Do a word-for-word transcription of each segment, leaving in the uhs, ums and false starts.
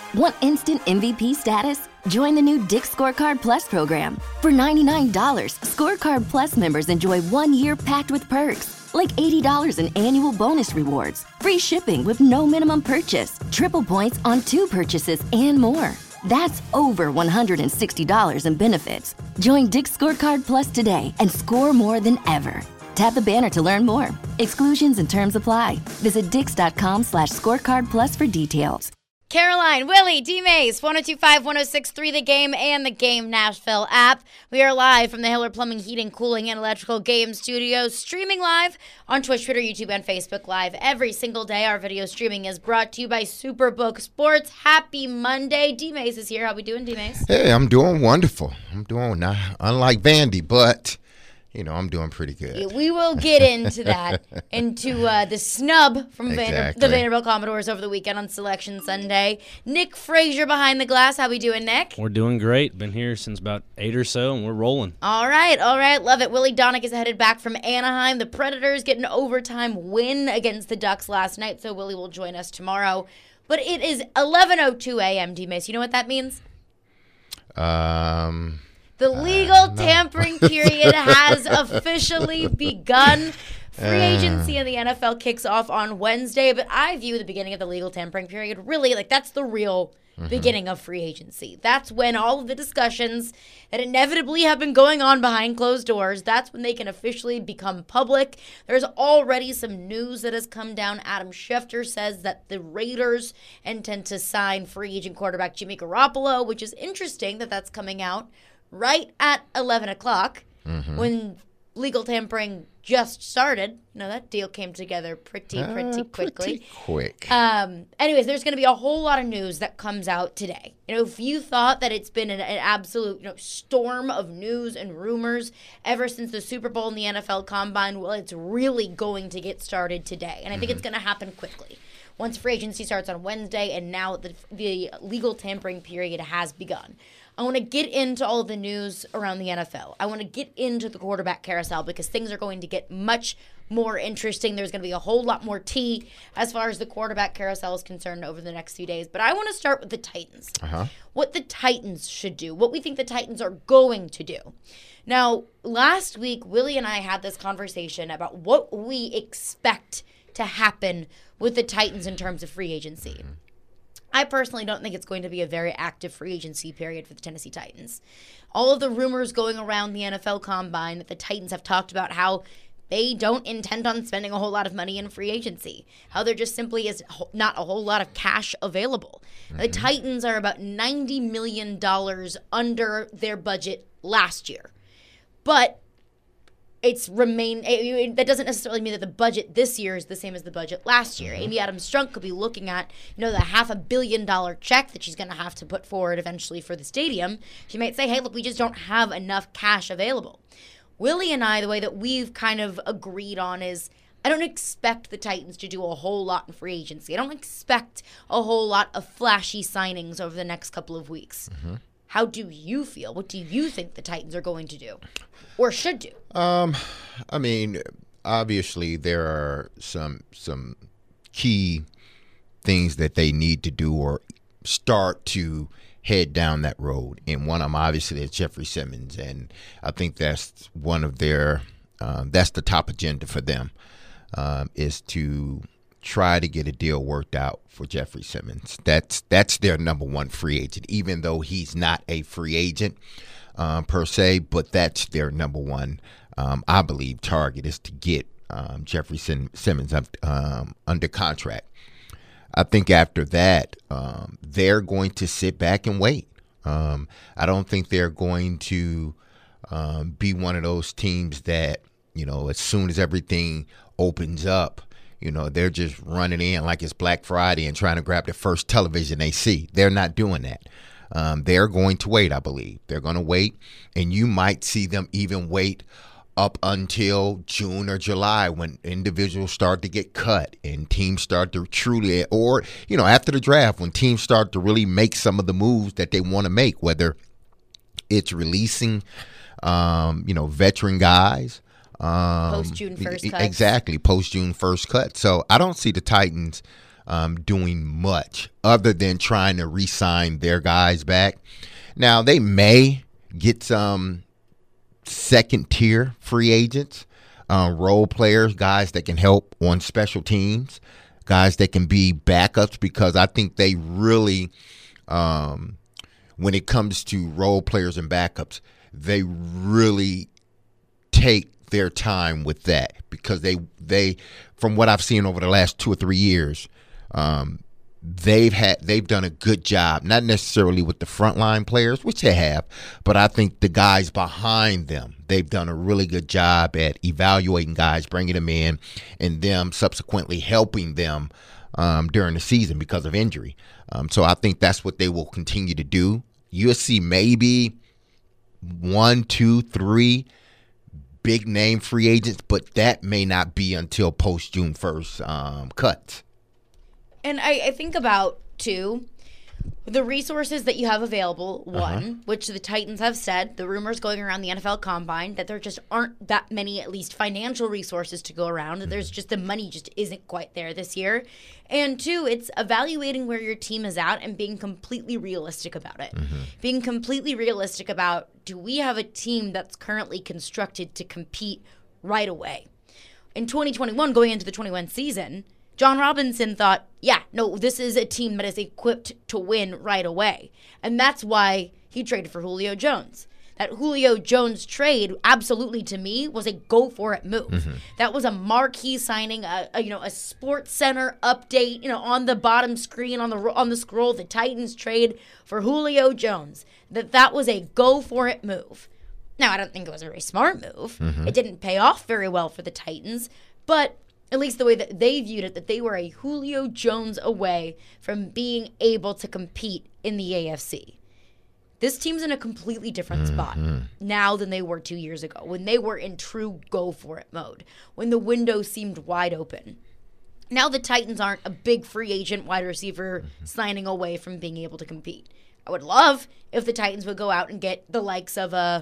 Want instant M V P status? Join the new Dick's Scorecard Plus program. For ninety-nine dollars, Scorecard Plus members enjoy one year packed with perks, like eighty dollars in annual bonus rewards, free shipping with no minimum purchase, triple points on two purchases, and more. That's over one hundred sixty dollars in benefits. Join Dick's Scorecard Plus today and score more than ever. Tap the banner to learn more. Exclusions and terms apply. Visit dix.com slash scorecard plus for details. Caroline, Willie, D-Mays, one oh two point five, one oh six point three The Game and the Game Nashville app. We are live from the Hiller Plumbing, Heating, Cooling, and Electrical Game Studios, streaming live on Twitch, Twitter, YouTube, and Facebook Live every single day. Our video streaming is brought to you by Superbook Sports. Happy Monday. D-Mays is here. How we doing, D-Mays? Hey, I'm doing wonderful. I'm doing, not unlike Vandy, but... You know, I'm doing pretty good. Yeah, we will get into that, into uh, the snub from exactly. Vander- the Vanderbilt Commodores over the weekend on Selection Sunday. Nick Frazier behind the glass. How we doing, Nick? We're doing great. Been here since about eight or so, and we're rolling. All right, all right. Love it. Willie Donick is headed back from Anaheim. The Predators get an overtime win against the Ducks last night, so Willie will join us tomorrow. But it is eleven oh two a.m., D-Mace. You know what that means? Um... The legal uh, no. tampering period has officially begun. Free agency in the N F L kicks off on Wednesday, but I view the beginning of the legal tampering period really like that's the real mm-hmm. beginning of free agency. That's when all of the discussions that inevitably have been going on behind closed doors, that's when they can officially become public. There's already some news that has come down. Adam Schefter says that the Raiders intend to sign free agent quarterback Jimmy Garoppolo, which is interesting that that's coming out right at eleven o'clock mm-hmm. when legal tampering just started. You know, that deal came together pretty, pretty uh, quickly. Pretty quick. Um, anyways, there's going to be a whole lot of news that comes out today. You know, if you thought that it's been an, an absolute, you know, storm of news and rumors ever since the Super Bowl and the N F L Combine, well, it's really going to get started today. And I think mm-hmm. it's going to happen quickly. Once free agency starts on Wednesday and now the, the legal tampering period has begun. I want to get into all of the news around the N F L. I want to get into the quarterback carousel because things are going to get much more interesting. There's going to be a whole lot more tea as far as the quarterback carousel is concerned over the next few days. But I want to start with the Titans. Uh-huh. What the Titans should do, what we think the Titans are going to do. Now, last week, Willie and I had this conversation about what we expect to happen with the Titans in terms of free agency. Mm-hmm. I personally don't think it's going to be a very active free agency period for the Tennessee Titans. All of the rumors going around the N F L Combine that the Titans have talked about how they don't intend on spending a whole lot of money in free agency, how there just simply is not a whole lot of cash available. Mm-hmm. The Titans are about ninety million dollars under their budget last year. But it's remain. It, that doesn't necessarily mean that the budget this year is the same as the budget last year. Mm-hmm. Amy Adams-Strunk could be looking at, you know, the half a billion dollar check that she's going to have to put forward eventually for the stadium. She might say, hey, look, we just don't have enough cash available. Willie and I, the way that we've kind of agreed on is I don't expect the Titans to do a whole lot in free agency. I don't expect a whole lot of flashy signings over the next couple of weeks. Mm-hmm. How do you feel? What do you think the Titans are going to do or should do? Um, I mean, obviously there are some some key things that they need to do or start to head down that road. And one of them, obviously, is Jeffrey Simmons. And I think that's one of their um, – that's the top agenda for them um, is to – try to get a deal worked out for Jeffrey Simmons. That's that's their number one free agent, even though he's not a free agent um, per se, but that's their number one, um, I believe, target is to get um, Jeffrey Sim- Simmons um, under contract. I think after that, um, they're going to sit back and wait. Um, I don't think they're going to um, be one of those teams that, you know, as soon as everything opens up, you know, they're just running in like it's Black Friday and trying to grab the first television they see. They're not doing that. Um, they're going to wait, I believe. They're going to wait, and you might see them even wait up until June or July when individuals start to get cut and teams start to truly, or, you know, after the draft when teams start to really make some of the moves that they want to make, whether it's releasing, um, you know, veteran guys. Um, Post-June first cut. Exactly, post-June first cut. So I don't see the Titans um, doing much other than trying to re-sign their guys back. Now, they may get some second-tier free agents, uh, role players, guys that can help on special teams, guys that can be backups, because I think they really, um, when it comes to role players and backups, they really take their time with that, because they, they from what I've seen over the last two or three years, um, they've had they've done a good job, not necessarily with the frontline players, which they have, but I think the guys behind them, they've done a really good job at evaluating guys, bringing them in, and them subsequently helping them um, during the season because of injury. Um, so I think that's what they will continue to do. You'll see maybe one, two, three big name free agents, but that may not be until post June first um, cuts. And I, I think about, too, the resources that you have available, one, uh-huh. which the Titans have said, the rumors going around the N F L Combine, that there just aren't that many, at least financial resources to go around. Mm-hmm. There's just, the money just isn't quite there this year. And two, it's evaluating where your team is at and being completely realistic about it. Mm-hmm. Being completely realistic about, do we have a team that's currently constructed to compete right away? In twenty twenty-one, going into the twenty-one season, John Robinson thought, yeah, no, this is a team that is equipped to win right away. And that's why he traded for Julio Jones. That Julio Jones trade, absolutely, to me, was a go-for-it move. Mm-hmm. That was a marquee signing, a, a you know, a Sports Center update, you know, on the bottom screen, on the on the scroll, the Titans trade for Julio Jones. That that was a go-for-it move. Now, I don't think it was a very smart move. Mm-hmm. It didn't pay off very well for the Titans, but at least the way that they viewed it, that they were a Julio Jones away from being able to compete in the A F C. This team's in a completely different mm-hmm. spot now than they were two years ago, when they were in true go-for-it mode, when the window seemed wide open. Now the Titans aren't a big free agent wide receiver mm-hmm. signing away from being able to compete. I would love if the Titans would go out and get the likes of a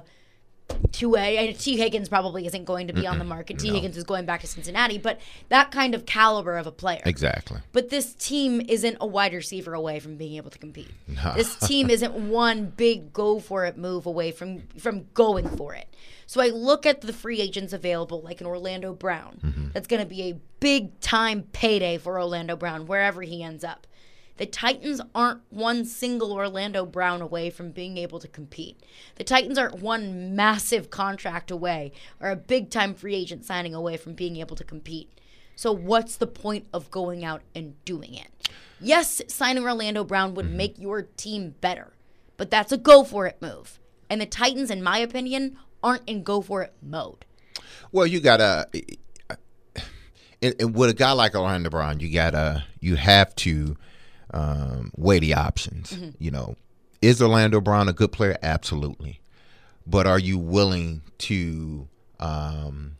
two-way. T. Higgins probably isn't going to be Mm-mm, on the market. T. No. Higgins is going back to Cincinnati, but that kind of caliber of a player. Exactly. But this team isn't a wide receiver away from being able to compete. No. This team isn't one big go-for-it move away from, from going for it. So I look at the free agents available, like an Orlando Brown. Mm-hmm. That's going to be a big-time payday for Orlando Brown, wherever he ends up. The Titans aren't one single Orlando Brown away from being able to compete. The Titans aren't one massive contract away or a big-time free agent signing away from being able to compete. So what's the point of going out and doing it? Yes, signing Orlando Brown would mm-hmm. make your team better, but that's a go-for-it move. And the Titans, in my opinion, aren't in go-for-it mode. Well, you got to and, and with a guy like Orlando Brown, you got to you have to Um, weigh the options. Mm-hmm. You know, is Orlando Brown a good player? Absolutely. But are you willing to um,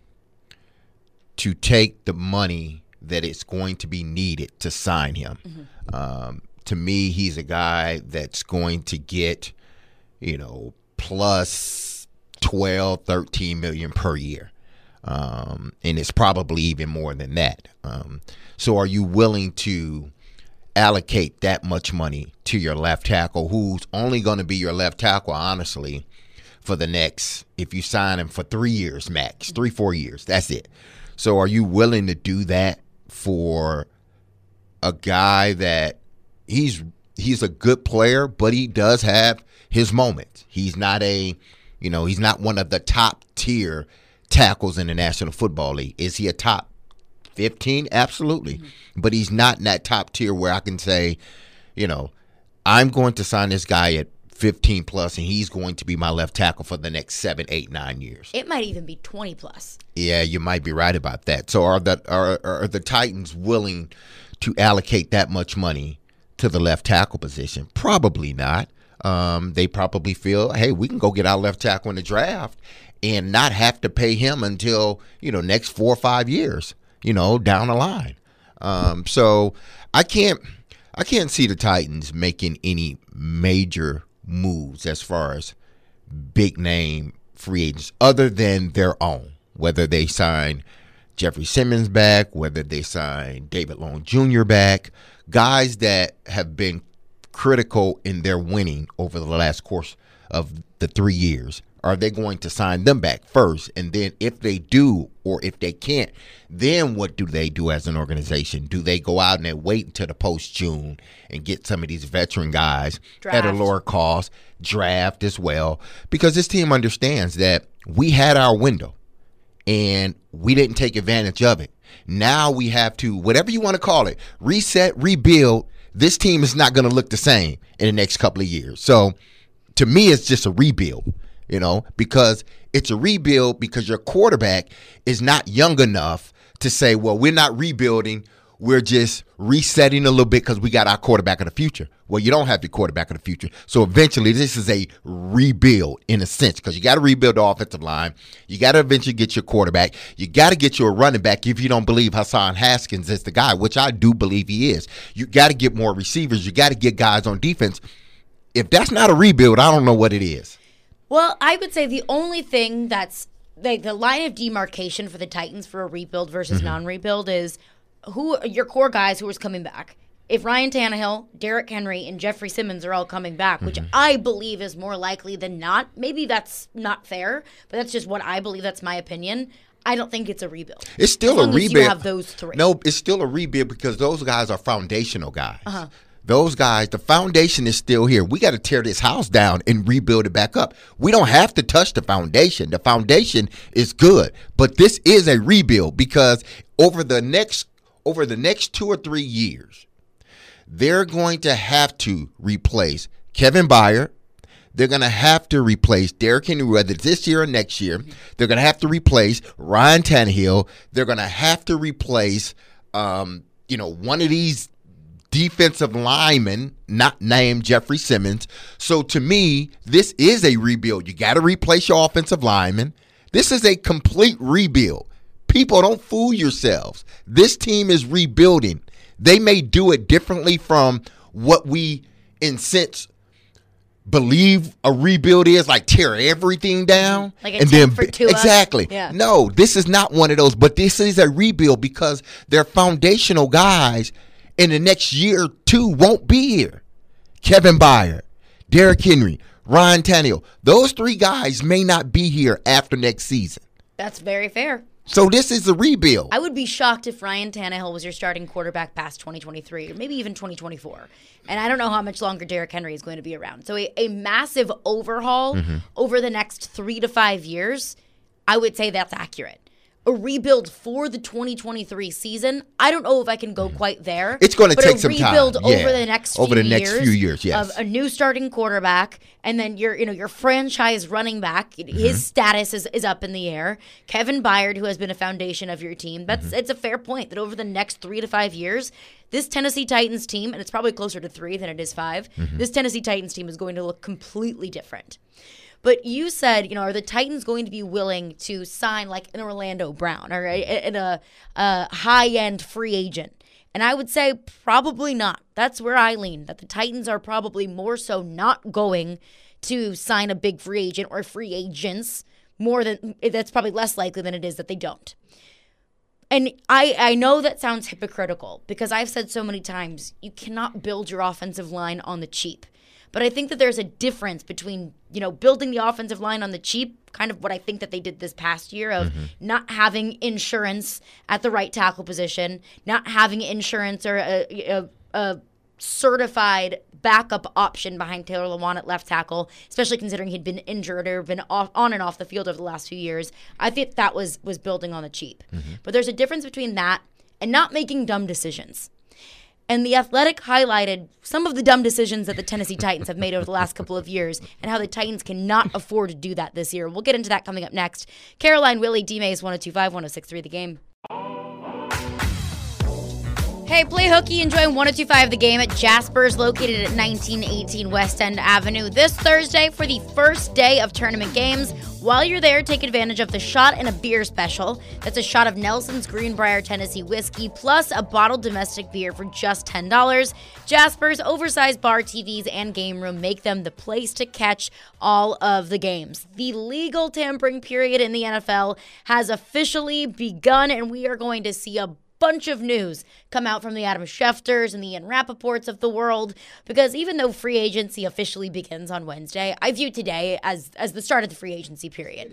to take the money that it's going to be needed to sign him? Mm-hmm. Um, to me, he's a guy that's going to get, you know, plus twelve, thirteen million per year. Um, and it's probably even more than that. Um, so are you willing to allocate that much money to your left tackle, who's only going to be your left tackle, honestly, for the next, if you sign him for three years max, three, four years, that's it. So are you willing to do that for a guy that he's he's a good player, but he does have his moments. He's not a, you know, he's not one of the top tier tackles in the National Football League. Is he a top fifteen? Absolutely. Mm-hmm. But he's not in that top tier where I can say, you know, I'm going to sign this guy at fifteen plus, and he's going to be my left tackle for the next seven, eight, nine years. It might even be twenty plus. Yeah, you might be right about that. So are the are, are the Titans willing to allocate that much money to the left tackle position? Probably not. Um, they probably feel, hey, we can go get our left tackle in the draft and not have to pay him until, you know, next four or five years, you know, down the line. Um, so I can't I can't see the Titans making any major moves as far as big name free agents other than their own, whether they sign Jeffrey Simmons back, whether they sign David Long Junior back, guys that have been critical in their winning over the last course of the three years. Are they going to sign them back first? And then if they do, or if they can't, then what do they do as an organization? Do they go out and they wait until the post-June and get some of these veteran guys Draft. at a lower cost, draft as well? Because this team understands that we had our window and we didn't take advantage of it. Now we have to, whatever you want to call it, reset, rebuild. This team is not going to look the same in the next couple of years. So to me, it's just a rebuild. You know, because it's a rebuild because your quarterback is not young enough to say, well, we're not rebuilding. We're just resetting a little bit because we got our quarterback of the future. Well, you don't have the quarterback of the future. So eventually this is a rebuild in a sense because you got to rebuild the offensive line. You got to eventually get your quarterback. You got to get your running back if you don't believe Hassan Haskins is the guy, which I do believe he is. You got to get more receivers. You got to get guys on defense. If that's not a rebuild, I don't know what it is. Well, I would say the only thing that's like the line of demarcation for the Titans for a rebuild versus mm-hmm. non-rebuild is who your core guys who is coming back. If Ryan Tannehill, Derrick Henry, and Jeffrey Simmons are all coming back, which mm-hmm. I believe is more likely than not, maybe that's not fair, but that's just what I believe. That's my opinion. I don't think it's a rebuild. It's still as long a rebuild. As you have those three. No, it's still a rebuild because those guys are foundational guys. Uh-huh. Those guys, the foundation is still here. We got to tear this house down and rebuild it back up. We don't have to touch the foundation. The foundation is good, but this is a rebuild because over the next over the next two or three years, they're going to have to replace Kevin Byard. They're going to have to replace Derrick Henry, whether it's this year or next year. They're going to have to replace Ryan Tannehill. They're going to have to replace, um, you know, one of these defensive lineman, not named Jeffrey Simmons. So to me, this is a rebuild. You got to replace your offensive lineman. This is a complete rebuild. People, don't fool yourselves. This team is rebuilding. They may do it differently from what we, in sense, believe a rebuild is, like tear everything down. Like a and then for Tua. Exactly. Yeah. No, this is not one of those, but this is a rebuild because they're foundational guys in the next year or two won't be here. Kevin Byard, Derrick Henry, Ryan Tannehill. Those three guys may not be here after next season. That's very fair. So this is a rebuild. I would be shocked if Ryan Tannehill was your starting quarterback past twenty twenty-three or maybe even twenty twenty-four. And I don't know how much longer Derrick Henry is going to be around. So a, a massive overhaul mm-hmm. over the next three to five years, I would say that's accurate. A rebuild for the twenty twenty-three season, I don't know if I can go quite there. It's going to take some time. But a rebuild yeah. over the next few over the years next few years, yes. of a new starting quarterback, and then your, you know, your franchise running back, mm-hmm. his status is, is up in the air. Kevin Byard, who has been a foundation of your team, that's mm-hmm. it's a fair point that over the next three to five years, this Tennessee Titans team, and it's probably closer to three than it is five, mm-hmm. this Tennessee Titans team is going to look completely different. But you said, you know, are the Titans going to be willing to sign like an Orlando Brown or a, a, a high-end free agent? And I would say probably not. That's where I lean, that the Titans are probably more so not going to sign a big free agent or free agents more than – that's probably less likely than it is that they don't. And I, I know that sounds hypocritical because I've said so many times you cannot build your offensive line on the cheap. But I think that there's a difference between, you know, building the offensive line on the cheap, kind of what I think that they did this past year of mm-hmm. not having insurance at the right tackle position, not having insurance or a, a, a certified backup option behind Taylor Lewan at left tackle, especially considering he'd been injured or been off, on and off the field over the last few years. I think that was, was building on the cheap. Mm-hmm. But there's a difference between that and not making dumb decisions. And The Athletic highlighted some of the dumb decisions that the Tennessee Titans have made over the last couple of years and how the Titans cannot afford to do that this year. We'll get into that coming up next. Caroline, Willie, D-Mays, one oh two point five, one oh six point three The Game. Hey, play hooky and join one oh two point five The Game at Jasper's, located at nineteen eighteen West End Avenue this Thursday for the first day of tournament games. While you're there, take advantage of the shot and a beer special. That's a shot of Nelson's Greenbrier Tennessee whiskey plus a bottled domestic beer for just ten dollars. Jasper's oversized bar, T Vs, and game room make them the place to catch all of the games. The legal tampering period in the N F L has officially begun, and we are going to see a bunch of news come out from the Adam Schefters and the Ian Rappaports of the world, because even though free agency officially begins on Wednesday, I view today as as the start of the free agency period.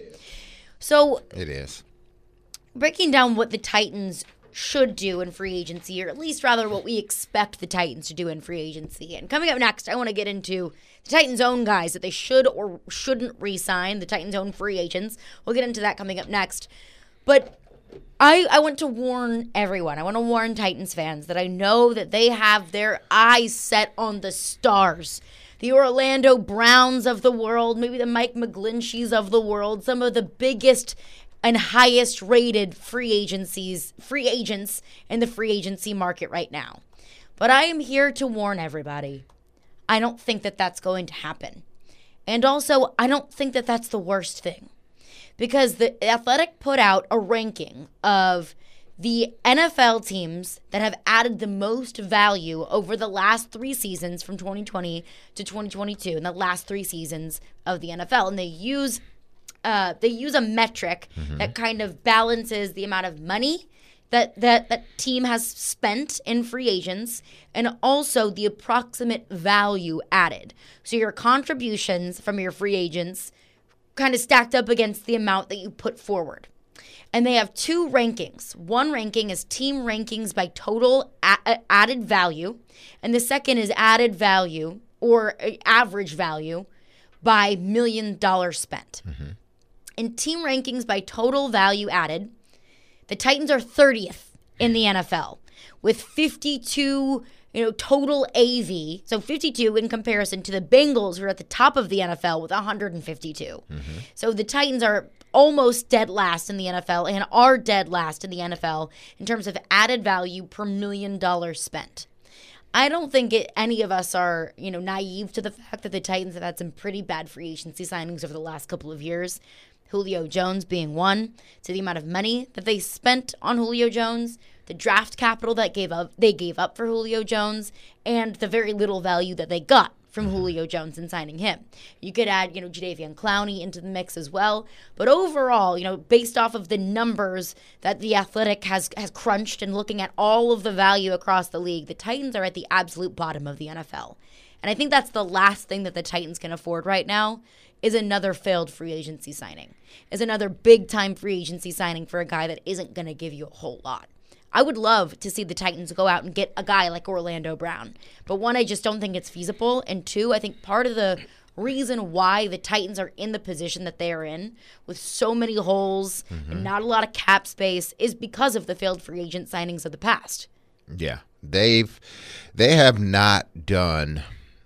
So it is. Breaking down what the Titans should do in free agency, or at least rather what we expect the Titans to do in free agency. And coming up next, I want to get into the Titans' own guys that they should or shouldn't re-sign, the Titans' own free agents. We'll get into that coming up next. But I, I want to warn everyone. I want to warn Titans fans that I know that they have their eyes set on the stars. The Orlando Browns of the world, maybe the Mike McGlincheys of the world, some of the biggest and highest rated free agencies, free agents in the free agency market right now. But I am here to warn everybody. I don't think that that's going to happen. And also, I don't think that that's the worst thing. Because the Athletic put out a ranking of the N F L teams that have added the most value over the last three seasons from twenty twenty to twenty twenty-two, in the last three seasons of the N F L. And they use uh, they use a metric mm-hmm. that kind of balances the amount of money that, that that team has spent in free agents and also the approximate value added. So your contributions from your free agents kind of stacked up against the amount that you put forward. And they have two rankings. One ranking is team rankings by total a- added value, and the second is added value or average value by million dollars spent. Mm-hmm. In team rankings by total value added, the Titans are thirtieth in the N F L with fifty-two You know, total A V, so fifty-two in comparison to the Bengals, who are at the top of the N F L with one hundred fifty-two. Mm-hmm. So the Titans are almost dead last in the N F L and are dead last in the N F L in terms of added value per million dollars spent. I don't think it, any of us are, you know, naive to the fact that the Titans have had some pretty bad free agency signings over the last couple of years. Julio Jones being one, to the amount of money that they spent on Julio Jones, the draft capital that gave up they gave up for Julio Jones, and the very little value that they got from Julio Jones in signing him. You could add, you know, Jadeveon Clowney into the mix as well. But overall, you know, based off of the numbers that the Athletic has has crunched and looking at all of the value across the league, the Titans are at the absolute bottom of the N F L. And I think that's the last thing that the Titans can afford right now, is another failed free agency signing, is another big-time free agency signing for a guy that isn't going to give you a whole lot. I would love to see the Titans go out and get a guy like Orlando Brown. But one, I just don't think it's feasible. And two, I think part of the reason why the Titans are in the position that they are in, with so many holes mm-hmm. and not a lot of cap space, is because of the failed free agent signings of the past. Yeah. They've they have not done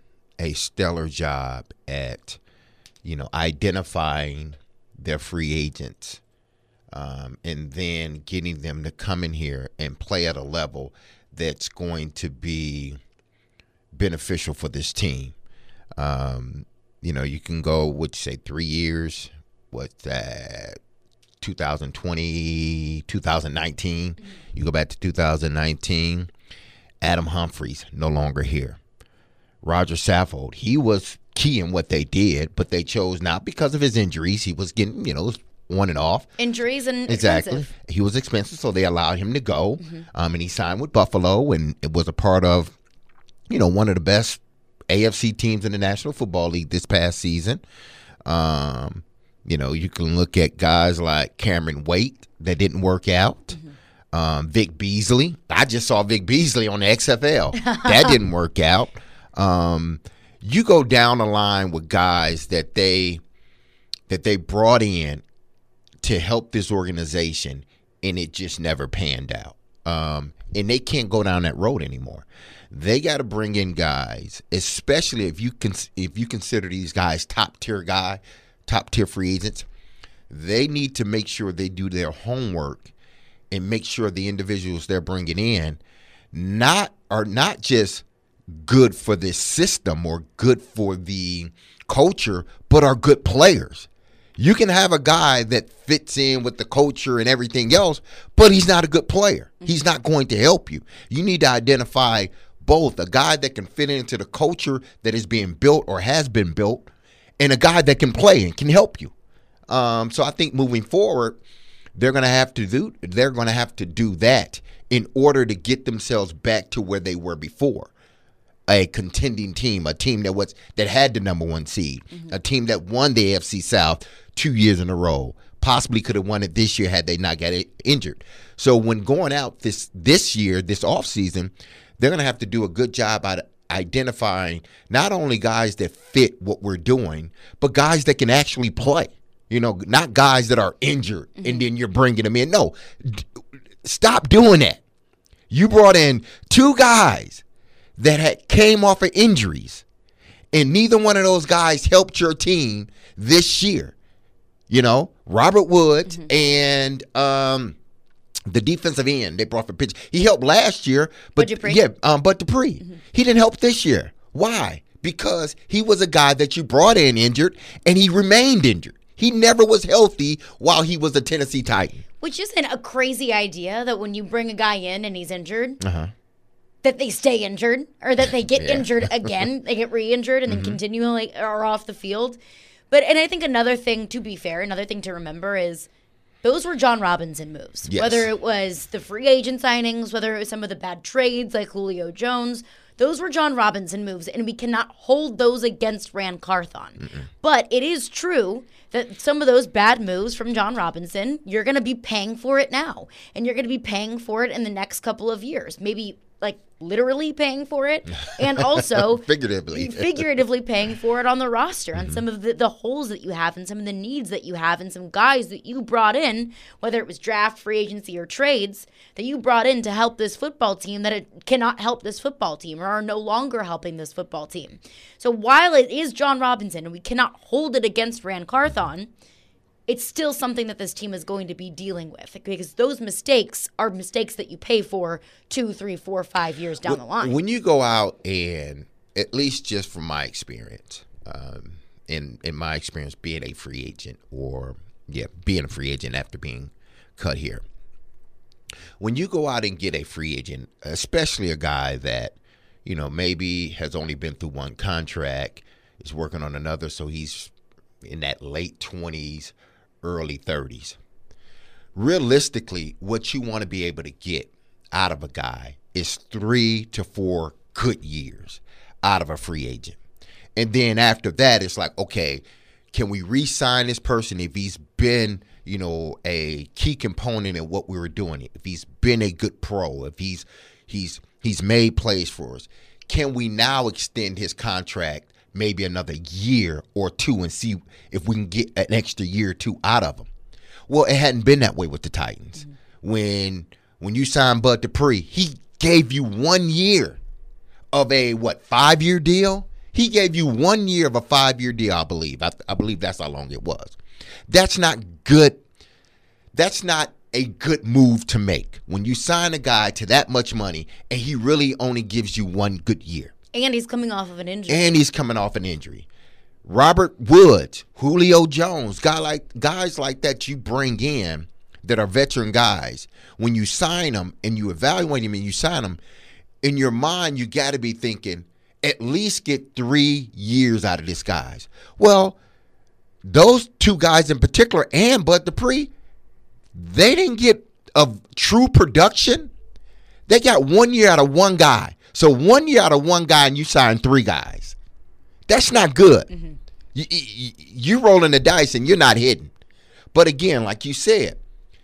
a stellar job at, you know, identifying their free agents. Um, and then getting them to come in here and play at a level that's going to be beneficial for this team. Um, you know, you can go, what you say, three years, what's that, twenty twenty, twenty nineteen. Mm-hmm. You go back to two thousand nineteen, Adam Humphries no longer here. Roger Saffold, he was key in what they did, but they chose not because of his injuries. He was getting, you know, on and off. Injuries and exactly. expensive. He was expensive, so they allowed him to go. Mm-hmm. Um, and he signed with Buffalo, and it was a part of, you know, one of the best A F C teams in the National Football League this past season. Um, you know, you can look at guys like Cameron Wait that didn't work out. Mm-hmm. Um, Vic Beasley. I just saw Vic Beasley on the X F L. That didn't work out. Um, you go down the line with guys that they that they brought in to help this organization, and it just never panned out. Um, and they can't go down that road anymore. They got to bring in guys, especially if you can, if you consider these guys top tier guy, top tier free agents. They need to make sure they do their homework and make sure the individuals they're bringing in not are not just good for this system or good for the culture, but are good players. You can have a guy that fits in with the culture and everything else, but he's not a good player. He's not going to help you. You need to identify both a guy that can fit into the culture that is being built or has been built, and a guy that can play and can help you. Um, so I think moving forward, they're going to have to do they're going to have to do that in order to get themselves back to where they were before. A contending team, a team that was that had the number one seed, mm-hmm. a team that won the A F C South two years in a row, possibly could have won it this year had they not got injured. So when going out this this year, this offseason, they're going to have to do a good job at identifying not only guys that fit what we're doing, but guys that can actually play. You know, not guys that are injured mm-hmm. and then you're bringing them in. No, d- stop doing that. You brought in two guys that had came off of injuries, and neither one of those guys helped your team this year. You know, Robert Woods mm-hmm. and um, the defensive end they brought for pitch. He helped last year, but Bud Dupree. yeah, um, Bud Dupree. Mm-hmm. He didn't help this year. Why? Because he was a guy that you brought in injured, and he remained injured. He never was healthy while he was a Tennessee Titan. Which isn't a crazy idea that when you bring a guy in and he's injured, uh-huh. that they stay injured or that they get yeah. injured again, they get re-injured and mm-hmm. then continually are off the field. But and I think another thing, to be fair, another thing to remember is those were John Robinson moves. Yes. Whether it was the free agent signings, whether it was some of the bad trades like Julio Jones, those were John Robinson moves, and we cannot hold those against Ran Carthon. Mm-mm. But it is true that some of those bad moves from John Robinson, you're going to be paying for it now. And you're going to be paying for it in the next couple of years. Maybe, like, literally paying for it, and also figuratively figuratively paying for it on the roster, on mm-hmm. some of the, the holes that you have and some of the needs that you have and some guys that you brought in, whether it was draft, free agency, or trades, that you brought in to help this football team that it cannot help this football team or are no longer helping this football team. So while it is John Robinson and we cannot hold it against Ran Carthon, it's still something that this team is going to be dealing with, because those mistakes are mistakes that you pay for two, three, four, five years down the line. When you go out and, at least just from my experience, um, in in my experience being a free agent or, yeah, being a free agent after being cut here, when you go out and get a free agent, especially a guy that, you know, maybe has only been through one contract, is working on another, so he's in that late twenties, early thirties. Realistically, what you want to be able to get out of a guy is three to four good years out of a free agent. And then after that, it's like, okay, can we re-sign this person if he's been, you know, a key component in what we were doing? If he's been a good pro, if he's he's he's made plays for us, can we now extend his contract maybe another year or two and see if we can get an extra year or two out of him? Well, it hadn't been that way with the Titans. Mm-hmm. When when you signed Bud Dupree, he gave you one year of a, what, five-year deal? He gave you one year of a five-year deal, I believe. I, I believe that's how long it was. That's not good. That's not a good move to make when you sign a guy to that much money and he really only gives you one good year. And he's coming off of an injury. And he's coming off an injury. Robert Woods, Julio Jones, guy like guys like that you bring in that are veteran guys. When you sign them and you evaluate them and you sign them, in your mind you got to be thinking, at least get three years out of this guys. Well, those two guys in particular and Bud Dupree, they didn't get a true production. They got one year out of one guy. So one year out of one guy and you sign three guys. That's not good. Mm-hmm. You, you, you're rolling the dice and you're not hitting. But again, like you said,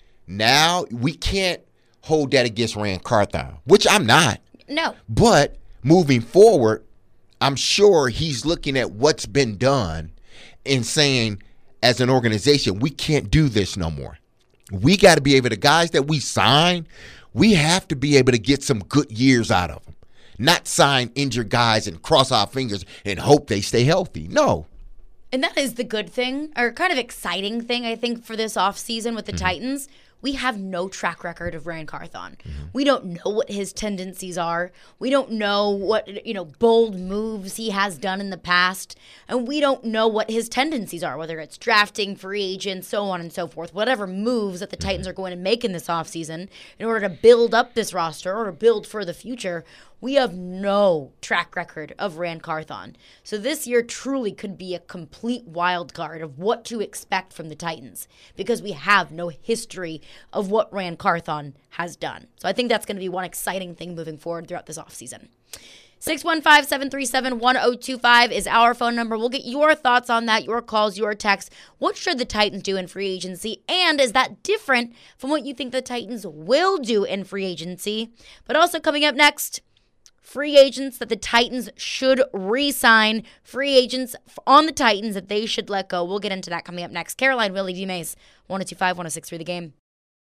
now we can't hold that against Ran Carthon, which I'm not. No. But moving forward, I'm sure he's looking at what's been done and saying, as an organization, we can't do this no more. We got to be able to, guys that we sign, we have to be able to get some good years out of them. Not sign injured guys and cross our fingers and hope they stay healthy. No. And that is the good thing, or kind of exciting thing, I think, for this offseason with the mm-hmm. Titans. we have no track record of Ran Carthon. Mm-hmm. We don't know what his tendencies are. We don't know what, you know, bold moves he has done in the past. And we don't know what his tendencies are, whether it's drafting, free agents, so on and so forth. Whatever moves that the mm-hmm. Titans are going to make in this offseason in order to build up this roster or to build for the future, we have no track record of Ran Carthon. So this year truly could be a complete wild card of what to expect from the Titans because we have no history of what Ran Carthon has done. So I think that's going to be one exciting thing moving forward throughout this offseason. six one five, seven three seven, one oh two five is our phone number. We'll get your thoughts on that, your calls, your texts. What should the Titans do in free agency? And is that different from what you think the Titans will do in free agency? But also coming up next, free agents that the Titans should re-sign, free agents on the Titans that they should let go. We'll get into that coming up next. Caroline, Willie, D. Mays, one oh two five, one oh six three The Game.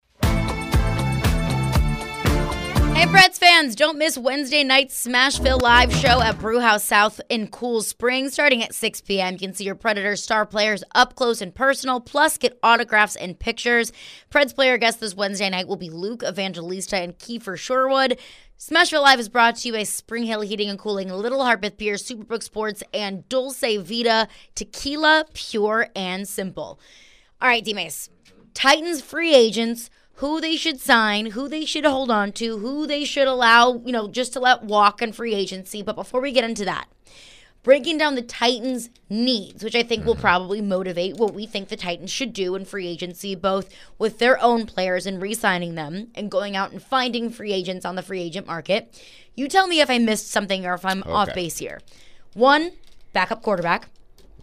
Hey, Preds fans, don't miss Wednesday night's Smashville live show at Brewhouse South in Cool Springs starting at six p.m. You can see your Predators star players up close and personal, plus get autographs and pictures. Preds player guests this Wednesday night will be Luke Evangelista and Kiefer Sherwood. Smashville Live is brought to you by Spring Hill Heating and Cooling, Little Harpeth Beer, Superbrook Sports, and Dulce Vita Tequila, pure and simple. All right, D-Mace. Titans free agents, who they should sign, who they should hold on to, who they should allow, you know, just to let walk in free agency. But before we get into that, breaking down the Titans' needs, which I think will probably motivate what we think the Titans should do in free agency, both with their own players and re-signing them and going out and finding free agents on the free agent market. You tell me if I missed something or if I'm okay. off base here. One, backup quarterback.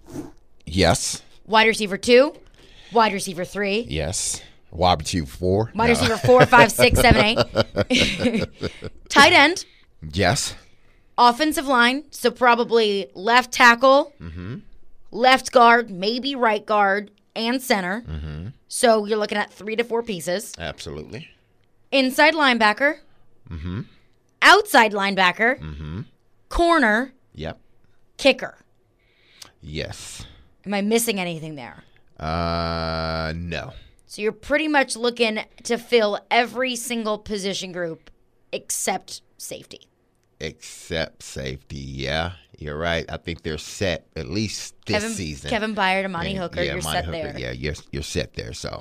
Yes. Wide receiver two. Wide receiver three. Yes. Wide receiver four. Wide no. receiver four, five, six, seven, eight. Tight end. Yes. Offensive line, so probably left tackle, mm-hmm. left guard, maybe right guard, and center. Mm-hmm. So you're looking at three to four pieces. Absolutely. Inside linebacker. Mm-hmm. Outside linebacker. Mm-hmm. Corner. Yep. Kicker. Yes. Am I missing anything there? Uh, no. So you're pretty much looking to fill every single position group except safety. Except safety, yeah. You're right. I think they're set at least this Kevin, season. Kevin Byard, Amani and, Hooker, yeah, you're Amani set Hooker, there. Yeah, you're you're set there. So,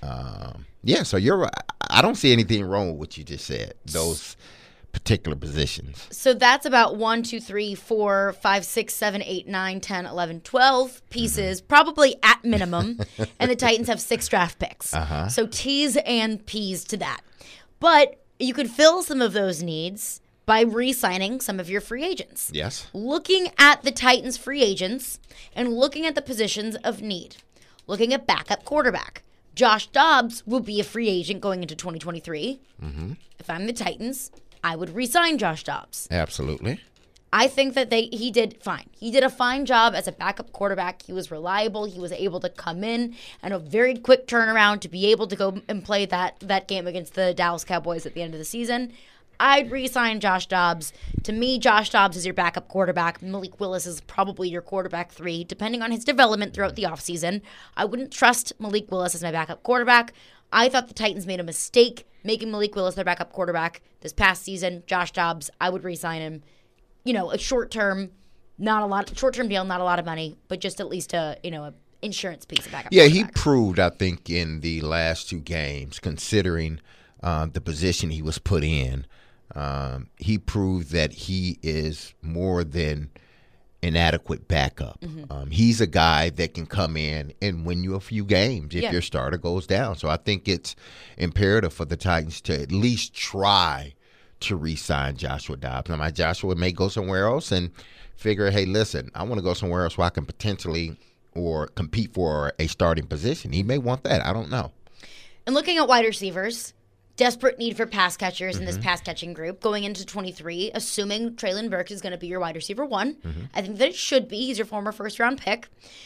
um, yeah. So you're right. I don't see anything wrong with what you just said. Those particular positions. So that's about one, two, three, four, five, six, seven, eight, nine, ten, eleven, twelve pieces, mm-hmm. probably at minimum. And the Titans have six draft picks. Uh-huh. So T's and P's to that. But you could fill some of those needs by re-signing some of your free agents. Yes. Looking at the Titans' free agents and looking at the positions of need. Looking at backup quarterback. Josh Dobbs will be a free agent going into twenty twenty-three. Mm-hmm. If I'm the Titans, I would re-sign Josh Dobbs. Absolutely. I think that they he did fine. He did a fine job as a backup quarterback. He was reliable. He was able to come in and a very quick turnaround to be able to go and play that, that game against the Dallas Cowboys at the end of the season. I'd re-sign Josh Dobbs. To me, Josh Dobbs is your backup quarterback. Malik Willis is probably your quarterback three, depending on his development throughout the offseason. I wouldn't trust Malik Willis as my backup quarterback. I thought the Titans made a mistake making Malik Willis their backup quarterback this past season. Josh Dobbs, I would re-sign him. You know, a short-term, not a lot, short-term deal, not a lot of money, but just at least a, you know, a insurance piece of backup. Yeah, he proved, I think, in the last two games, considering uh, the position he was put in, um, he proved that he is more than an adequate backup. Mm-hmm. Um, he's a guy that can come in and win you a few games if yeah. your starter goes down. So I think it's imperative for the Titans to at least try to re-sign Joshua Dobbs. Now, my Joshua may go somewhere else and figure, hey, listen, I want to go somewhere else where I can potentially or compete for a starting position. He may want that. I don't know. And looking at wide receivers, desperate need for pass catchers mm-hmm. in this pass-catching group going into twenty-three, assuming Treylon Burks is going to be your wide receiver one. Mm-hmm. I think that it should be. He's your former first-round pick.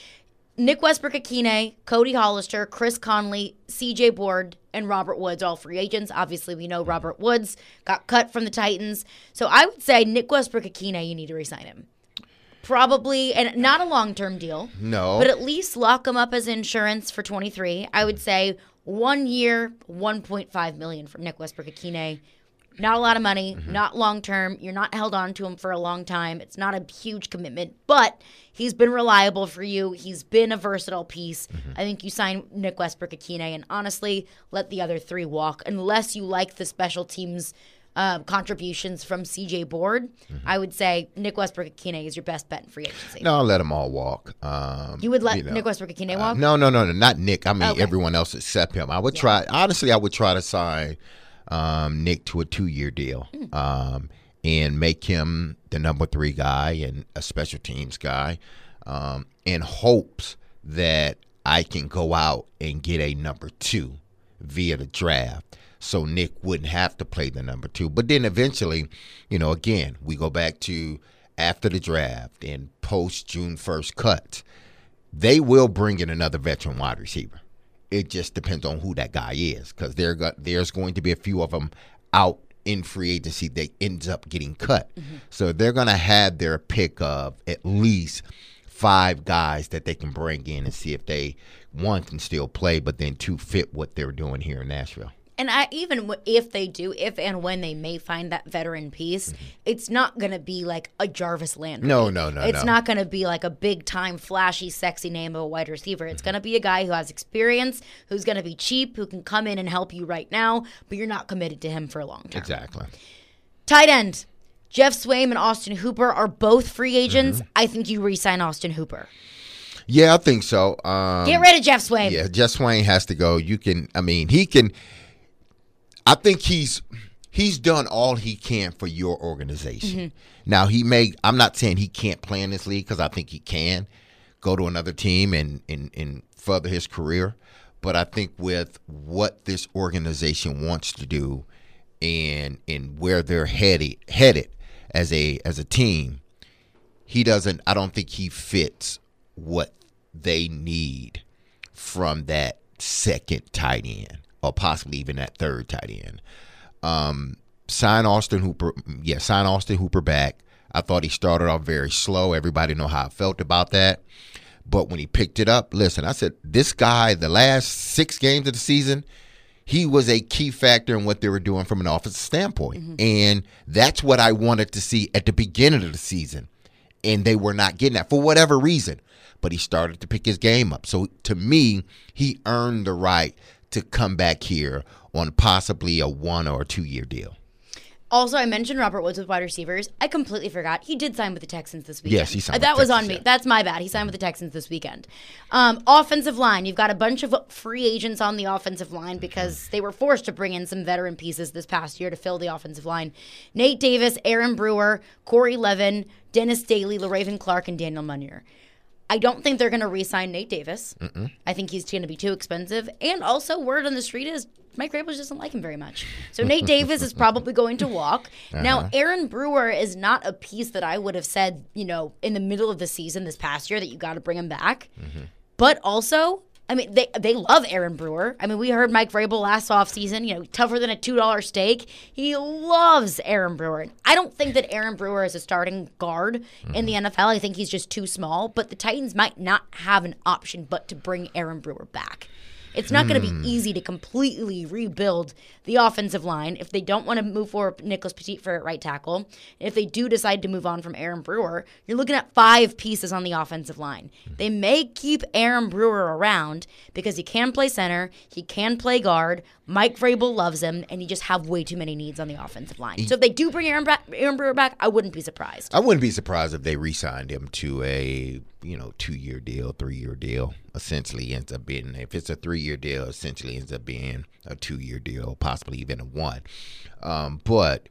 Nick Westbrook-Akine, Cody Hollister, Chris Conley, C J Board, and Robert Woods, all free agents. Obviously, we know Robert Woods got cut from the Titans. So I would say Nick Westbrook-Akine, you need to re-sign him. Probably, and not a long-term deal. No. But at least lock him up as insurance for twenty-three. I would say One year, one point five million dollars from Nick Westbrook-Ikhine. Not a lot of money, mm-hmm. not long term. You're not held on to him for a long time. It's not a huge commitment, but he's been reliable for you. He's been a versatile piece. Mm-hmm. I think you sign Nick Westbrook-Ikhine and honestly let the other three walk unless you like the special teams uh, contributions from C J Board. Mm-hmm. I would say Nick Westbrook-Ikhine is your best bet in free agency. No, I'll let them all walk. Um, you would let you know, Nick Westbrook-Ikhine walk? Uh, no, no, no, no, not Nick. I mean okay. everyone else except him. I would yeah. try. Honestly, I would try to sign Um, Nick to a two-year deal um, and make him the number three guy and a special teams guy um, in hopes that I can go out and get a number two via the draft so Nick wouldn't have to play the number two. But then eventually, you know, again, we go back to after the draft and post-June first cuts, they will bring in another veteran wide receiver. It just depends on who that guy is because go- there's going to be a few of them out in free agency that ends up getting cut. Mm-hmm. So they're going to have their pick of at least five guys that they can bring in and see if they, one, can still play, but then two, fit what they're doing here in Nashville. And I, even if they do, if and when they may find that veteran piece, mm-hmm. it's not going to be like a Jarvis Landry. No, no, no, It's no. not going to be like a big-time, flashy, sexy name of a wide receiver. It's mm-hmm. going to be a guy who has experience, who's going to be cheap, who can come in and help you right now, but you're not committed to him for a long time. Exactly. Tight end. Jeff Swaim and Austin Hooper are both free agents. Mm-hmm. I think you re-sign Austin Hooper. Yeah, I think so. Um, Get rid of Jeff Swaim. Yeah, Jeff Swaim has to go. You can, I mean, he can – I think he's he's done all he can for your organization. Mm-hmm. Now, he may – I'm not saying he can't play in this league because I think he can go to another team and, and, and further his career. But I think with what this organization wants to do and and where they're headed headed as a as a team, he doesn't – I don't think he fits what they need from that second tight end. Or possibly even that third tight end. Um, sign Austin Hooper. Yeah, sign Austin Hooper back. I thought he started off very slow. Everybody know how I felt about that. But when he picked it up, listen, I said, this guy, the last six games of the season, he was a key factor in what they were doing from an offensive standpoint. Mm-hmm. And that's what I wanted to see at the beginning of the season. And they were not getting that for whatever reason. But he started to pick his game up. So to me, he earned the right to come back here on possibly a one or two year deal. Also, I mentioned Robert Woods with wide receivers. I completely forgot. He did sign with the Texans this weekend. Yes, he signed with That the was Texans, on me. yeah. That's my bad. He signed with the Texans this weekend. Um, offensive line. You've got a bunch of free agents on the offensive line because mm-hmm. they were forced to bring in some veteran pieces this past year to fill the offensive line. Nate Davis, Aaron Brewer, Corey Levin, Dennis Daly, LaRaven Clark, and Daniel Munyer. I don't think they're going to re-sign Nate Davis. Mm-mm. I think he's going to be too expensive. And also, word on the street is Mike Vrabel just doesn't like him very much. So Nate Davis is probably going to walk. Uh-huh. Now, Aaron Brewer is not a piece that I would have said, you know, in the middle of the season this past year that you got to bring him back. Mm-hmm. But also, I mean, they they love Aaron Brewer. I mean, we heard Mike Vrabel last offseason, you know, tougher than a two dollar steak. He loves Aaron Brewer. I don't think that Aaron Brewer is a starting guard mm-hmm. in the N F L. I think he's just too small. But the Titans might not have an option but to bring Aaron Brewer back. It's not going to be easy to completely rebuild the offensive line if they don't want to move forward with Nicholas Petit for right tackle. If they do decide to move on from Aaron Brewer, you're looking at five pieces on the offensive line. They may keep Aaron Brewer around because he can play center, he can play guard, Mike Vrabel loves him, and you just have way too many needs on the offensive line. So if they do bring Aaron, back, Aaron Brewer back, I wouldn't be surprised. I wouldn't be surprised if they re-signed him to a, you know, two-year deal, three-year deal. Essentially ends up being, if it's a three-year deal, essentially ends up being a two-year deal, possibly even a one. Um, but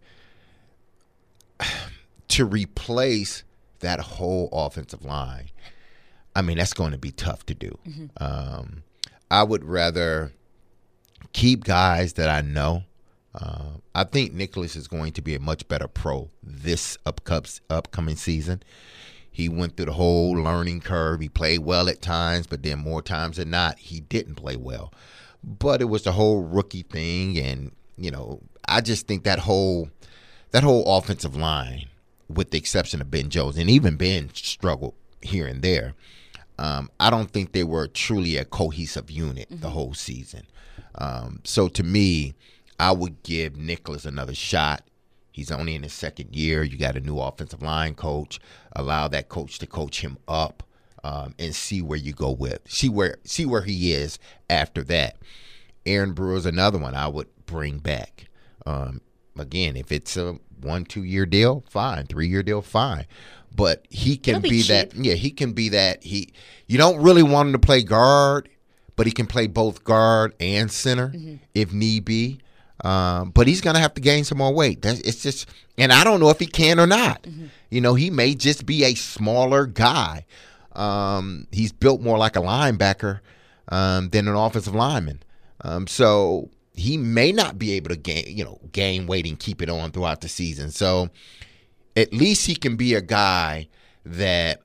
to replace that whole offensive line, I mean, that's going to be tough to do. Mm-hmm. Um, I would rather keep guys that I know. Uh, I think Nicholas is going to be a much better pro this upcoming season. He went through the whole learning curve. He played well at times, but then more times than not, he didn't play well. But it was the whole rookie thing, and you know, I just think that whole that whole offensive line, with the exception of Ben Jones, and even Ben struggled here and there. um, I don't think they were truly a cohesive unit mm-hmm. the whole season. Um, so to me, I would give Nicholas another shot. He's only in his second year. You got a new offensive line coach. Allow that coach to coach him up um, and see where you go with. See where see where he is after that. Aaron Brewer's another one I would bring back. Um, again, if it's a one, two-year deal, fine. Three-year deal, fine. But he can be be cheap. that. Yeah, he can be that. He. You don't really want him to play guard, but he can play both guard and center mm-hmm. if need be. Um, but he's going to have to gain some more weight. That's, it's just, and I don't know if he can or not. Mm-hmm. You know, he may just be a smaller guy. Um, he's built more like a linebacker um, than an offensive lineman. Um, so he may not be able to gain, you know, gain weight and keep it on throughout the season. So at least he can be a guy that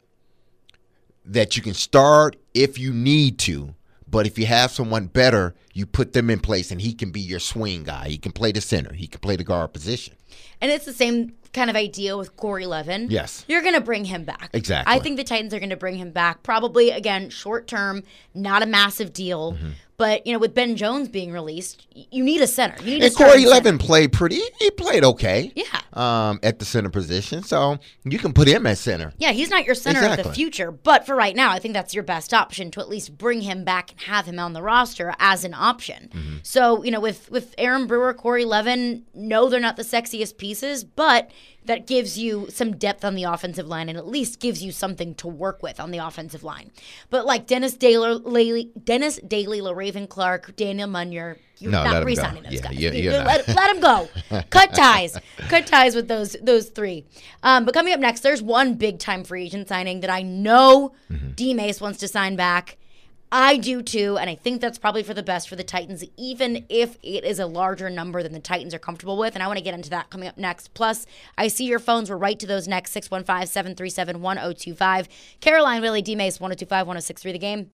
that you can start if you need to. But if you have someone better, you put them in place, and he can be your swing guy. He can play the center. He can play the guard position. And it's the same kind of idea with Corey Levin. Yes. You're going to bring him back. Exactly. I think the Titans are going to bring him back. Probably, again, short term, not a massive deal. Mm-hmm. But, you know, with Ben Jones being released, you need a center. You need and a Corey Levin played pretty. He played okay. Yeah. Um, at the center position. So you can put him at center. Yeah, he's not your center exactly. of the future. But for right now, I think that's your best option to at least bring him back and have him on the roster as an option. Mm-hmm. So, you know, with, with Aaron Brewer, Corey Levin, no, they're not the sexiest pieces, but that gives you some depth on the offensive line and at least gives you something to work with on the offensive line. But like Dennis Daly, Dennis Daly, LaRaven Clark, Daniel Munyer, you're no, not re-signing those yeah, guys. You're, you're let, let them go. Cut ties. Cut ties with those those three. Um, but coming up next, there's one big-time free agent signing that I know mm-hmm. D. Mace wants to sign back. I do too, and I think that's probably for the best for the Titans, even if it is a larger number than the Titans are comfortable with, and I want to get into that coming up next. Plus, I see your phones. We're right to those next, six one five, seven three seven, one oh two five. Caroline, Willie, D-Mace, one oh two five, one oh six three, The Game.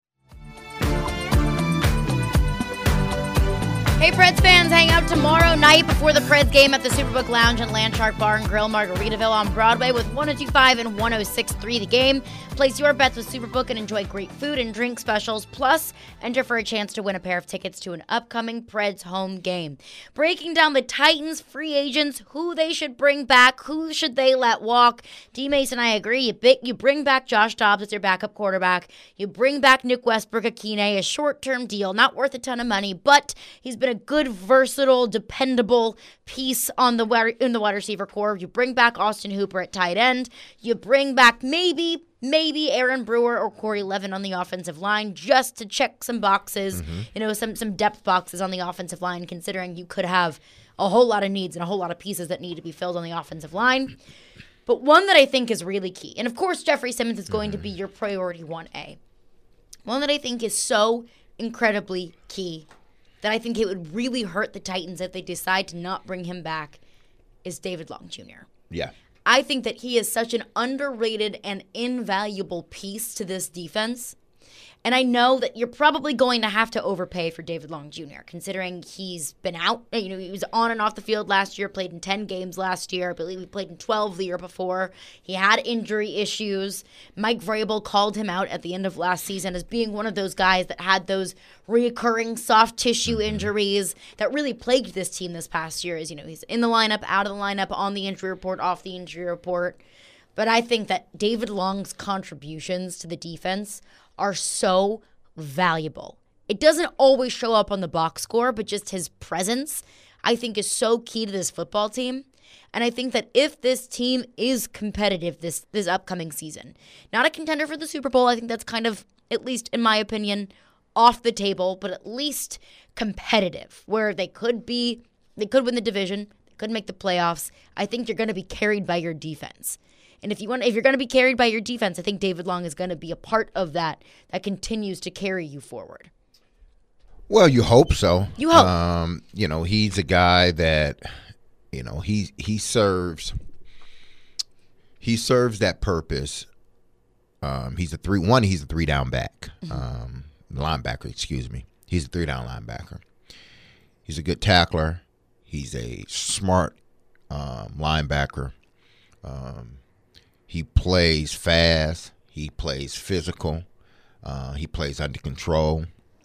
Hey, Preds fans, hang out tomorrow night before the Preds game at the Superbook Lounge and Landshark Bar and Grill, Margaritaville on Broadway with one oh two five and one oh six three The Game. Place your bets with Superbook and enjoy great food and drink specials. Plus, enter for a chance to win a pair of tickets to an upcoming Preds home game. Breaking down the Titans free agents, who they should bring back, who should they let walk. D-Mace and I agree. You, big, you bring back Josh Dobbs as your backup quarterback. You bring back Nick Westbrook-Akine, a short-term deal, not worth a ton of money, but he's been a good, versatile, dependable piece on the in the wide receiver core. You bring back Austin Hooper at tight end. You bring back maybe, maybe Aaron Brewer or Corey Levin on the offensive line just to check some boxes, mm-hmm. you know, some some depth boxes on the offensive line, considering you could have a whole lot of needs and a whole lot of pieces that need to be filled on the offensive line. But one that I think is really key, and of course Jeffrey Simmons is going mm-hmm. to be your priority one A. One that I think is so incredibly key that I think it would really hurt the Titans if they decide to not bring him back is David Long Junior Yeah. I think that he is such an underrated and invaluable piece to this defense. And I know that you're probably going to have to overpay for David Long Junior, considering he's been out. You know, he was on and off the field last year, played in ten games last year. I believe he played in twelve the year before. He had injury issues. Mike Vrabel called him out at the end of last season as being one of those guys that had those reoccurring soft tissue injuries that really plagued this team this past year. As you know, he's in the lineup, out of the lineup, on the injury report, off the injury report. But I think that David Long's contributions to the defense are so valuable. It doesn't always show up on the box score, but just his presence, I think, is so key to this football team. And I think that if this team is competitive this this upcoming season, not a contender for the Super Bowl, I think that's kind of, at least in my opinion, off the table, but at least competitive, where they could be, they could win the division, they could make the playoffs. I think you're going to be carried by your defense. And if you want, if you're going to be carried by your defense, I think David Long is going to be a part of that that continues to carry you forward. Well, you hope so. You hope. Um, you know, he's a guy that, you know, he he serves he serves that purpose. Um, he's a three one. He's a three down back, mm-hmm. um, linebacker. Excuse me. He's a three down linebacker. He's a good tackler. He's a smart um, linebacker. Um, He plays fast. He plays physical. Uh, he plays under control.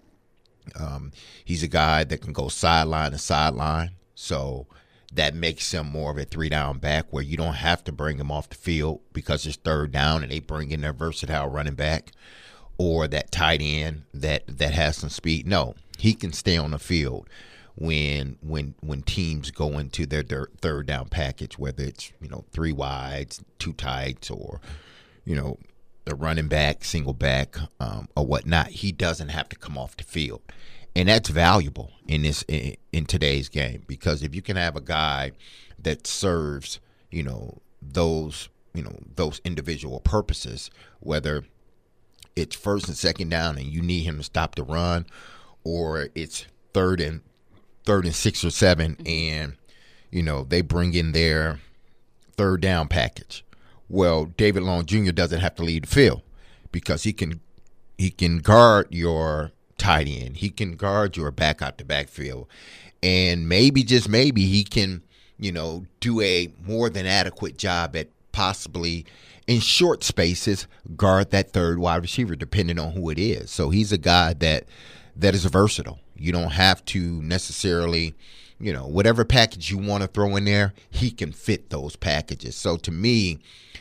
Um, he's a guy that can go sideline to sideline. So that makes him more of a three-down back where you don't have to bring him off the field because it's third down and they bring in their versatile running back or that tight end that, that has some speed. No, he can stay on the field when when when teams go into their, their third down package, whether it's, you know, three wides, two tights, or, you know, the running back, single back, um, or whatnot. He doesn't have to come off the field. And that's valuable in this in, in today's game, because if you can have a guy that serves, you know, those, you know, those individual purposes, whether it's first and second down and you need him to stop the run, or it's third and third and six or seven and, you know, they bring in their third down package. Well, David Long Junior doesn't have to leave the field because he can he can guard your tight end. He can guard your back out the backfield. And maybe, just maybe, he can, you know, do a more than adequate job at possibly, in short spaces, guard that third wide receiver, depending on who it is. So he's a guy that that is versatile. You don't have to necessarily, you know, whatever package you want to throw in there, he can fit those packages. So to me,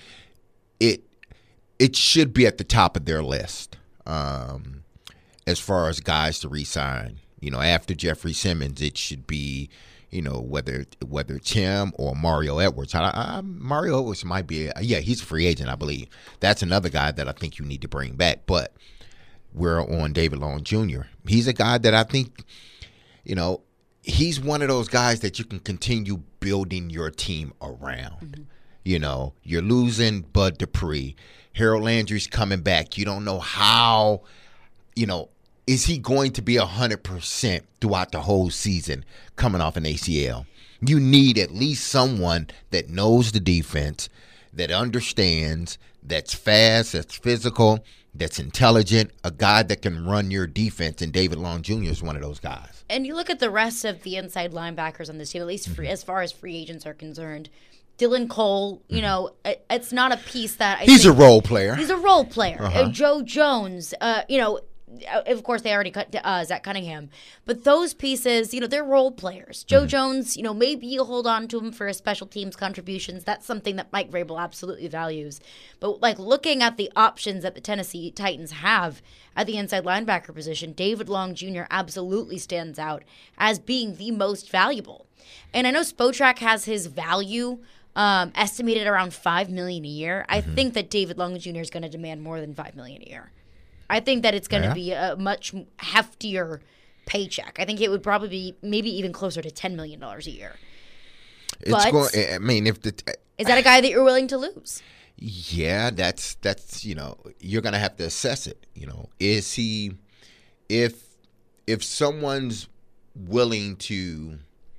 it it should be at the top of their list. Um as far as guys to re-sign. You know, after Jeffrey Simmons, it should be, you know, whether whether it's him or Mario Edwards. I, I, Mario Edwards might be, a, yeah, he's a free agent, I believe. That's another guy that I think you need to bring back. But we're on David Long Junior He's a guy that I think, you know, he's one of those guys that you can continue building your team around. Mm-hmm. You know, you're losing Bud Dupree. Harold Landry's coming back. You don't know how, you know, is he going to be one hundred percent throughout the whole season coming off an A C L? You need at least someone that knows the defense, that understands, that's fast, that's physical, that's intelligent, a guy that can run your defense, and David Long Junior is one of those guys. And you look at the rest of the inside linebackers on this team, at least free, mm-hmm. as far as free agents are concerned. Dylan Cole, you know, it, it's not a piece that I He's think, a role player. He's a role player. Uh-huh. Uh, Joe Jones, uh, you know, of course, they already cut uh, Zach Cunningham. But those pieces, you know, they're role players. Joe mm-hmm. Jones, you know, maybe you'll hold on to him for his special teams contributions. That's something that Mike Vrabel absolutely values. But, like, looking at the options that the Tennessee Titans have at the inside linebacker position, David Long Junior absolutely stands out as being the most valuable. And I know Spotrac has his value um, estimated around five million dollars a year. I mm-hmm. think that David Long Junior is going to demand more than five million dollars a year. I think that it's going to yeah. be a much heftier paycheck. I think it would probably be maybe even closer to ten million dollars a year. It's but going. I mean, if the is that a guy that you're willing to lose? Yeah, that's that's you know, you're going to have to assess it. You know, is he if if someone's willing to,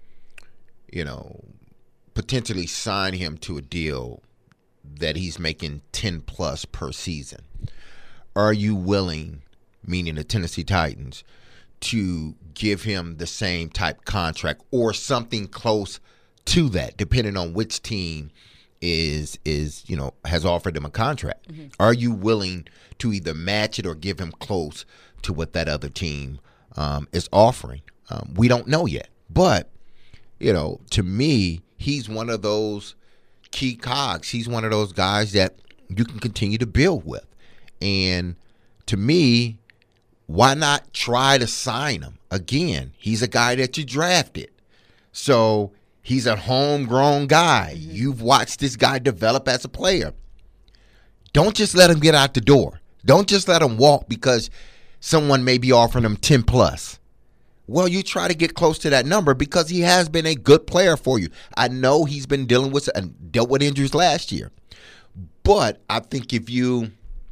you know, potentially sign him to a deal that he's making ten plus per season. Are you willing, meaning the Tennessee Titans, to give him the same type contract or something close to that, depending on which team is is you know has offered him a contract? Mm-hmm. Are you willing to either match it or give him close to what that other team um, is offering? Um, we don't know yet, but you know, to me, he's one of those key cogs. He's one of those guys that you can continue to build with. And to me, why not try to sign him? Again, he's a guy that you drafted. So he's a homegrown guy. Mm-hmm. You've watched this guy develop as a player. Don't just let him get out the door. Don't just let him walk because someone may be offering him ten plus. Well, you try to get close to that number because he has been a good player for you. I know he's been dealing with and dealt with injuries last year. But I think if you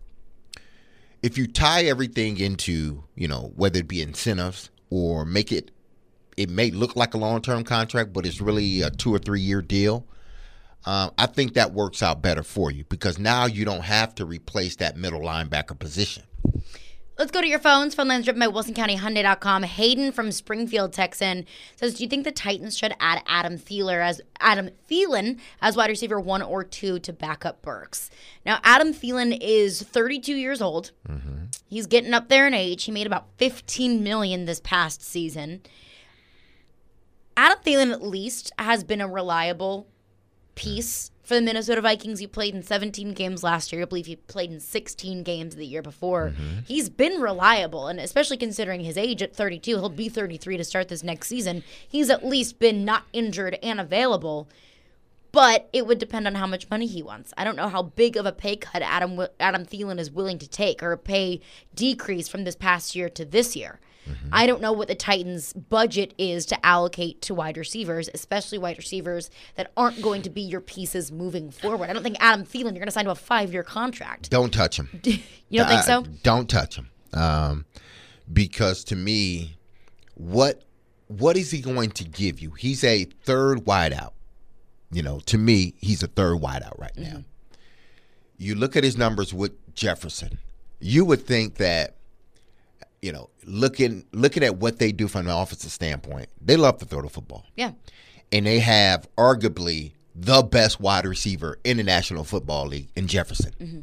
if you tie everything into, you know, whether it be incentives or make it, it may look like a long-term contract, but it's really a two or three year deal. Um, I think that works out better for you because now you don't have to replace that middle linebacker position. Let's go to your phones. Phone lines driven by Wilson County Hyundai dot com. Hayden from Springfield texts in, says, do you think the Titans should add Adam Thielen as Adam Thielen as wide receiver one or two to back up Burks? Now, Adam Thielen is thirty-two years old. Mm-hmm. He's getting up there in age. He made about fifteen million dollars this past season. Adam Thielen, at least, has been a reliable piece for the Minnesota Vikings. He played in seventeen games last year. I believe he played in sixteen games the year before. Mm-hmm. He's been reliable, and especially considering his age at thirty-two, he'll be thirty-three to start this next season. He's at least been not injured and available, but it would depend on how much money he wants. I don't know how big of a pay cut Adam Adam Thielen is willing to take, or a pay decrease from this past year to this year. Mm-hmm. I don't know what the Titans' budget is to allocate to wide receivers, especially wide receivers that aren't going to be your pieces moving forward. I don't think Adam Thielen, you're going to sign to a five-year contract. Don't touch him. You don't uh, think so? Don't touch him. Um, because to me, what what is he going to give you? He's a third wideout. You know, to me, he's a third wideout right now. Mm-hmm. You look at his numbers with Jefferson. You would think that, you know, looking looking at what they do from an offensive standpoint, they love to throw the football. Yeah. And they have arguably the best wide receiver in the National Football League in Jefferson. Mm-hmm.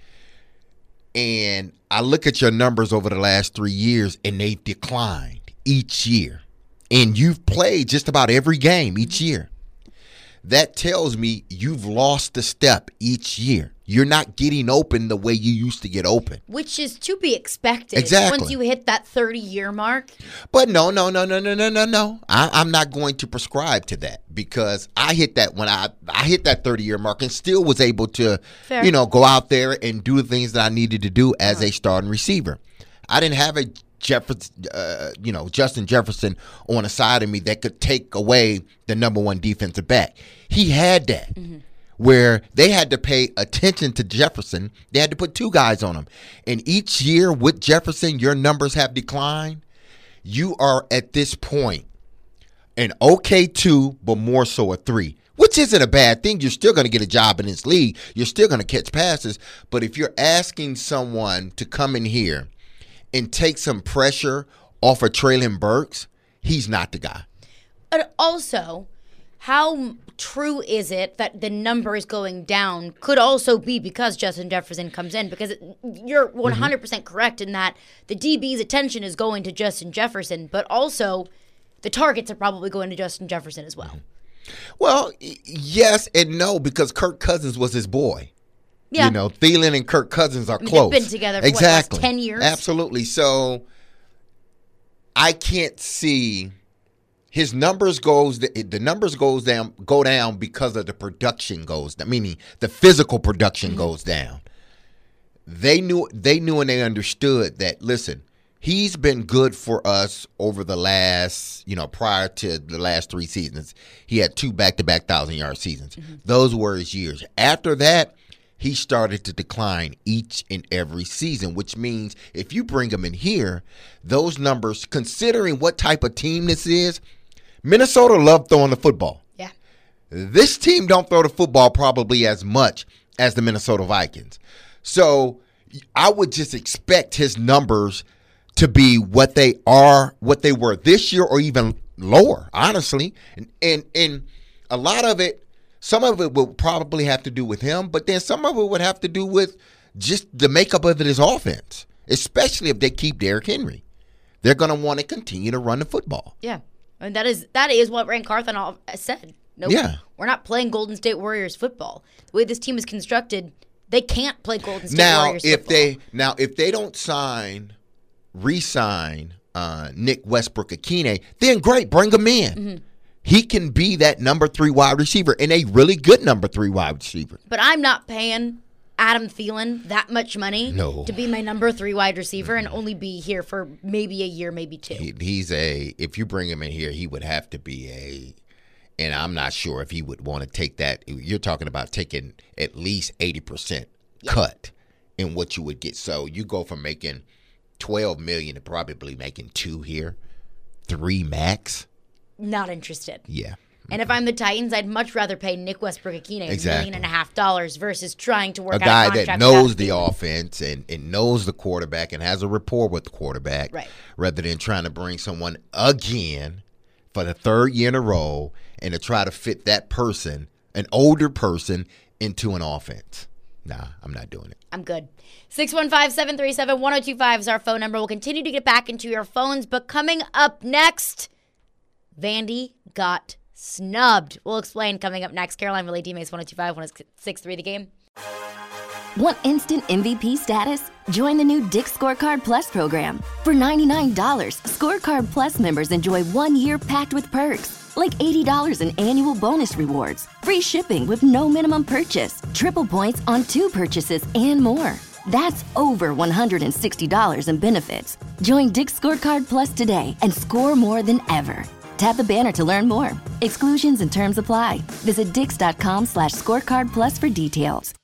And I look at your numbers over the last three years, and they've declined each year. And you've played just about every game each mm-hmm. year. That tells me you've lost a step each year. You're not getting open the way you used to get open. Which is to be expected. Exactly. Once you hit that thirty-year mark. But no, no, no, no, no, no, no, no. I, I'm not going to prescribe to that, because I hit that when I, I hit that thirty-year mark and still was able to, Fair. you know, go out there and do the things that I needed to do as uh-huh. a starting receiver. I didn't have a Jefferson, uh, you know, Justin Jefferson on the side of me that could take away the number one defensive back. He had that. Mm-hmm. Where they had to pay attention to Jefferson. They had to put two guys on him. And each year with Jefferson, your numbers have declined. You are at this point an okay two, but more so a three, which isn't a bad thing. You're still going to get a job in this league. You're still going to catch passes. But if you're asking someone to come in here and take some pressure off of Treylon Burks, he's not the guy. But also, how true is it that the number is going down could also be because Justin Jefferson comes in? Because it, you're one hundred percent mm-hmm. correct in that the D B's attention is going to Justin Jefferson, but also the targets are probably going to Justin Jefferson as well. Well, yes and no, because Kirk Cousins was his boy. Yeah. You know, Thielen and Kirk Cousins are I mean, close. They've been together for exactly. what, last ten years? Absolutely. So I can't see his numbers goes the numbers goes down go down because of the production goes down, meaning the physical production mm-hmm. goes down. They knew they knew and they understood that, listen, he's been good for us over the last, you know, prior to the last three seasons. He had two back-to-back thousand-yard seasons. Mm-hmm. Those were his years. After that, he started to decline each and every season, which means if you bring him in here, those numbers, considering what type of team this is, Minnesota loved throwing the football. Yeah. This team don't throw the football probably as much as the Minnesota Vikings. So I would just expect his numbers to be what they are, what they were this year, or even lower, honestly. And and, and a lot of it, some of it would probably have to do with him, but then some of it would have to do with just the makeup of his offense, especially if they keep Derrick Henry. They're going to want to continue to run the football. Yeah. And that is that is what Rand Carthon said. No, yeah. We're not playing Golden State Warriors football. The way this team is constructed, they can't play Golden State now, Warriors if football. They, now, if they don't sign, re-sign uh, Nick Westbrook-Akine, then great, bring him in. Mm-hmm. He can be that number three wide receiver and a really good number three wide receiver. But I'm not paying Adam Thielen that much money no. to be my number three wide receiver and only be here for maybe a year, maybe two. He, he's a, if you bring him in here, he would have to be a, and I'm not sure if he would want to take that. You're talking about taking at least eighty percent yeah. cut in what you would get. So you go from making twelve million dollars to probably making two here, three max. Not interested. Yeah. And if I'm the Titans, I'd much rather pay Nick Westbrook-Akine a exactly. million and a half dollars versus trying to work a out guy a contract that knows the Thielen. offense and, and knows the quarterback and has a rapport with the quarterback, right. rather than trying to bring someone again for the third year in a row and to try to fit that person, an older person, into an offense. Nah, I'm not doing it. I'm good. six one five, seven three seven, one oh two five is our phone number. We'll continue to get back into your phones, but coming up next, Vandy got snubbed. We'll explain coming up next. Caroline Relay, D-Mace one oh two five, one oh six three The Game. Want instant M V P status? Join the new Dick's Scorecard Plus program. For ninety-nine dollars, Scorecard Plus members enjoy one year packed with perks, like eighty dollars in annual bonus rewards, free shipping with no minimum purchase, triple points on two purchases, and more. That's over one hundred sixty dollars in benefits. Join Dick's Scorecard Plus today and score more than ever. Tap the banner to learn more. Exclusions and terms apply. Visit dix.com slash scorecard plus for details.